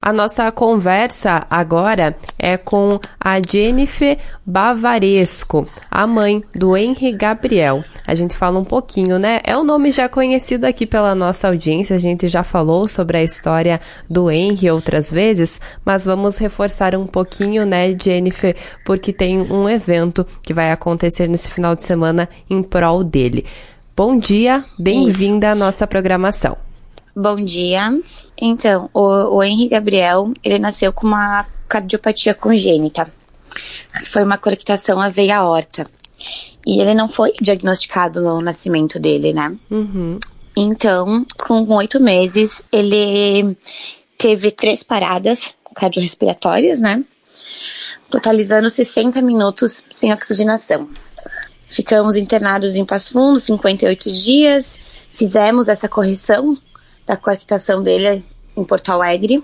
A nossa conversa agora é com a Jennifer Bavaresco, a mãe do Henry Gabriel. A gente fala um pouquinho, né? É um nome já conhecido aqui pela nossa audiência, a gente já falou sobre a história do Henry outras vezes, mas vamos reforçar um pouquinho, né, Jennifer, porque tem um evento que vai acontecer nesse final de semana em prol dele. Bom dia, bem-vinda à nossa programação. Bom dia. Então, o Henry Gabriel, ele nasceu com uma cardiopatia congênita. Foi uma colectação à veia aorta. E ele não foi diagnosticado no nascimento dele, né? Uhum. Então, com 8 meses, ele teve 3 paradas cardiorrespiratórias, né? Totalizando 60 minutos sem oxigenação. Ficamos internados em Passo Fundo, 58 dias. Fizemos essa correção da colectação dele em Porto Alegre,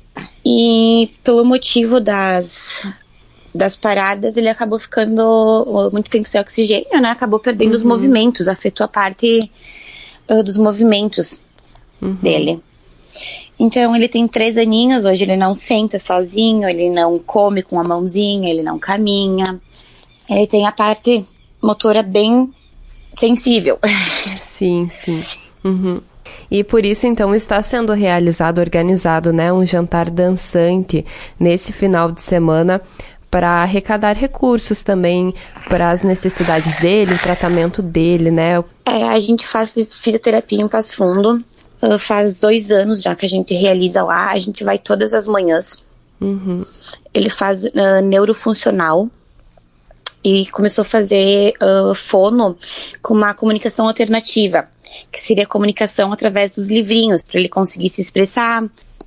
e pelo motivo das paradas ele acabou ficando muito tempo sem oxigênio, né? Acabou perdendo os movimentos, afetou a parte dos movimentos dele. Então ele tem 3 aninhos, hoje ele não senta sozinho, ele não come com a mãozinha, ele não caminha, ele tem a parte motora bem sensível. Sim, sim. Uhum. E por isso, então, está sendo organizado, né, um jantar dançante nesse final de semana para arrecadar recursos também para as necessidades dele, o tratamento dele, né? A gente faz fisioterapia em Passo Fundo, faz 2 anos já que a gente realiza lá, a gente vai todas as manhãs. Ele faz neurofuncional e começou a fazer fono com uma comunicação alternativa, que seria comunicação através dos livrinhos, para ele conseguir se expressar.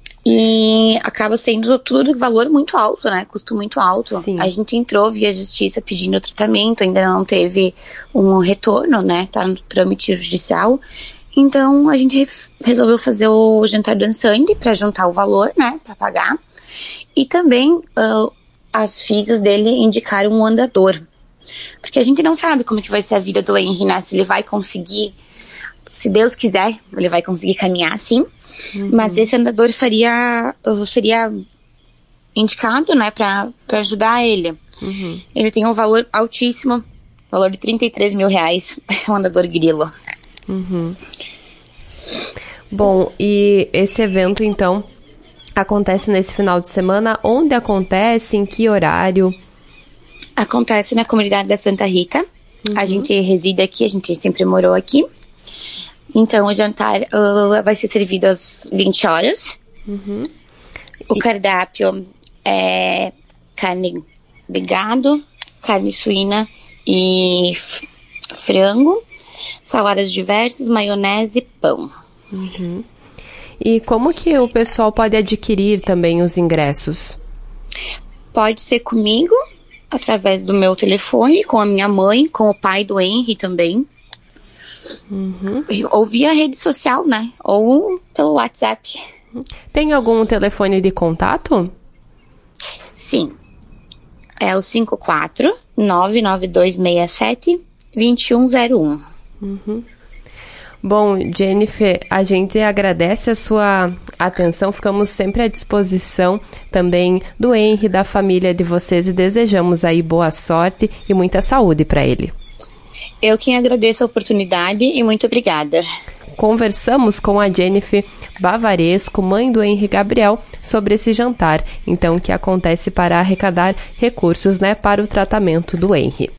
E acaba sendo tudo de valor muito alto, né? Custo muito alto. Sim. A gente entrou via justiça pedindo tratamento, ainda não teve um retorno, né? Tá no trâmite judicial. Então a gente resolveu fazer o jantar dançante para juntar o valor, né? Para pagar. E também as físios dele indicaram um andador. Porque a gente não sabe como que vai ser a vida do Henry, né? Se ele vai conseguir... Se Deus quiser, ele vai conseguir caminhar, sim. Mas esse andador seria indicado, né, para ajudar ele. Ele tem um valor altíssimo, valor de R$33 mil. É um andador grilo. Bom, e esse evento, então, acontece nesse final de semana. Onde acontece? Em que horário? Acontece na comunidade da Santa Rita. A gente reside aqui, a gente sempre morou aqui. Então, o jantar vai ser servido às 20 horas. O cardápio é carne de gado, carne suína e frango, saladas diversas, maionese e pão. E como que o pessoal pode adquirir também os ingressos? Pode ser comigo, através do meu telefone, com a minha mãe, com o pai do Henry também. Ou via rede social, né? Ou pelo WhatsApp. Tem algum telefone de contato? Sim. É o 54-99267-2101. Bom, Jennifer, a gente agradece a sua atenção, ficamos sempre à disposição também do Henry, da família de vocês, e desejamos aí boa sorte e muita saúde para ele. Eu quem agradeço a oportunidade e muito obrigada. Conversamos com a Jennifer Bavaresco, mãe do Henry Gabriel, sobre esse jantar, então, que acontece para arrecadar recursos, né, para o tratamento do Henry.